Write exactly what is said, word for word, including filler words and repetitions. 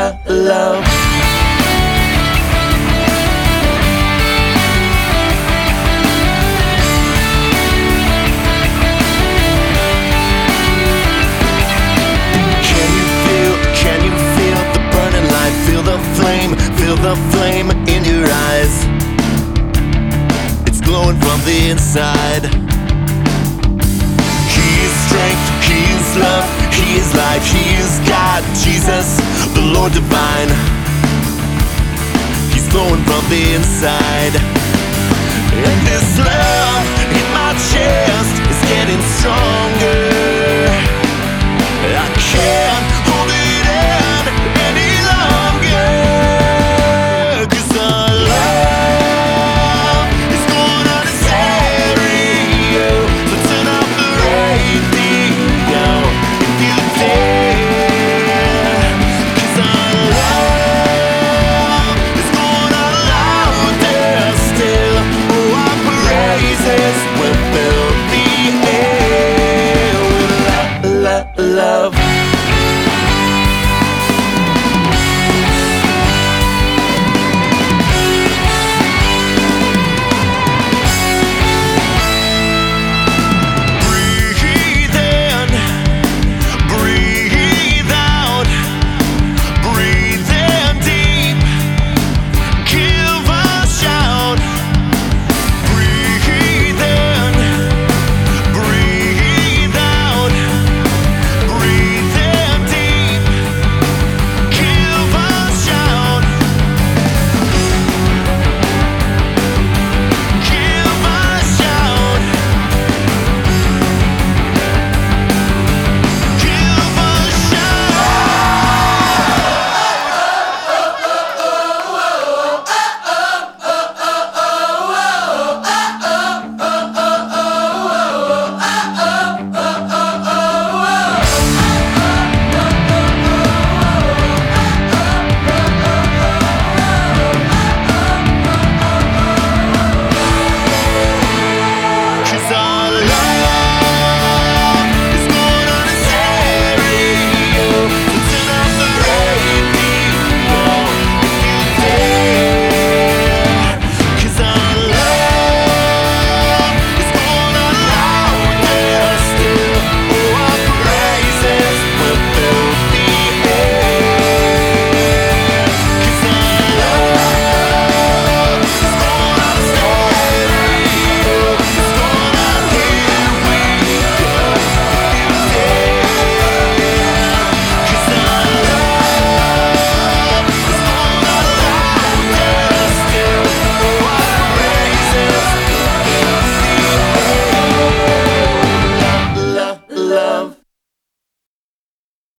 my love. Can you feel, can you feel the burning light? Feel the flame, feel the flame in your eyes. It's glowing from the inside. He is strength, He is love, He is life, He is God, Jesus, the Lord divine. He's glowing from the inside. And this love in my chest is getting stronger.